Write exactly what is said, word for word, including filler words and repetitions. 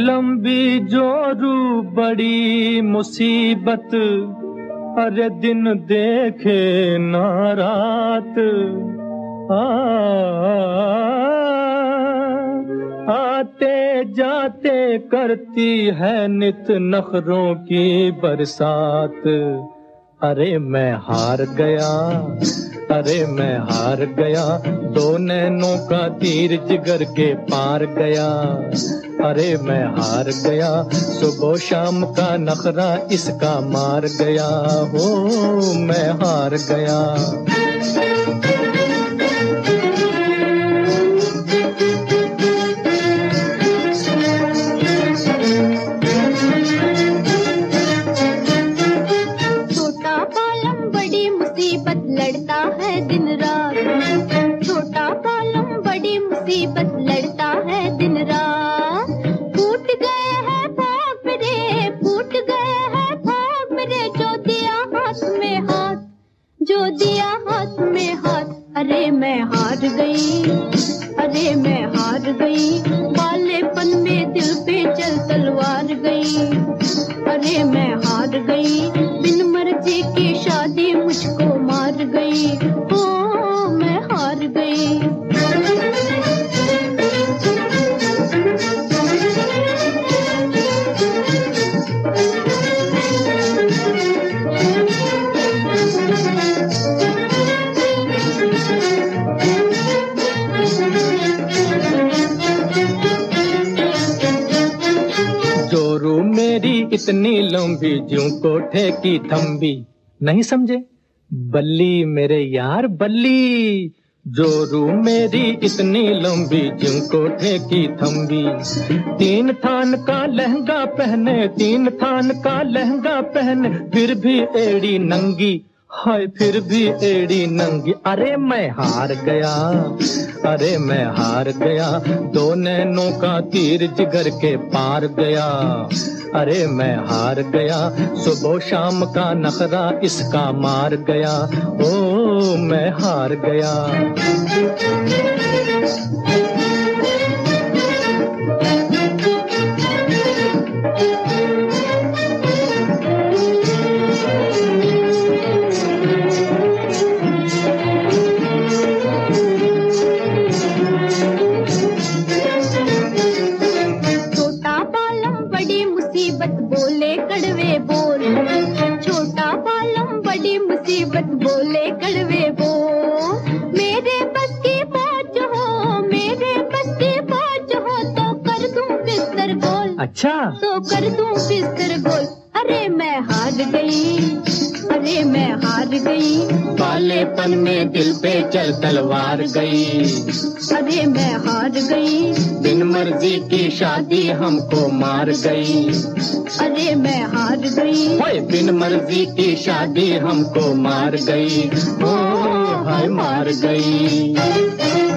लंबी जोरू बड़ी मुसीबत, अरे दिन देखे ना रात। आ, आते जाते करती है नित नखरों की बरसात। अरे मैं हार गया, अरे मैं हार गया, दो नैनों का तीर जिगर के पार गया। अरे मैं हार गया, सुबह शाम का नखरा इसका मार गया। हो मैं हार गया। लड़ता है दिन रात, छोटा पालम बड़ी मुसीबत लड़ता है दिन रात। फूट गए हैं भाग मेरे, फूट गए हैं भाग मेरे, जो दिया हाथ में हाथ, जो दिया हाथ में हाथ। अरे मैं हार गई, अरे मैं हार गई, बालेपन में दिल पे चल तलवार गई। अरे मैं हार गई, बिन मर्जी की शादी मुझको मार गई। ओ मैं हार गई। जोरू मेरी इतनी लंबी ज्यों कोठे की थंबी। नहीं समझे? बल्ली मेरे यार बल्ली। जोरू मेरी इतनी लंबी ज्यों कोठे की थंबी। तीन थान का लहंगा पहने, तीन थान का लहंगा पहने, फिर भी एड़ी नंगी, हाय फिर भी एड़ी नंगी। अरे मैं हार गया, अरे मैं हार गया, दो नैनों का तीर जिगर के पार गया। अरे मैं हार गया, सुबह शाम का नखरा इसका मार गया। ओ मैं हार गया। बोले कड़वे बोल, छोटा पालम बड़ी मुसीबत बोले कड़वे बोल। मेरे बस की बात हो, मेरे बस की बात हो, तो कर दूं बिस्तर गोल। अच्छा तो कर दूं बिस्तर गोल। अरे मैं हार गई, अरे मैं हार गई, बालेपन में दिल पे चल तलवार गई। अरे मैं हार गई, बिन मर्जी की शादी हमको मार गई। अरे मैं हार गई, ओए बिन मर्जी की शादी हमको मार गई। ओ हाय मार गई।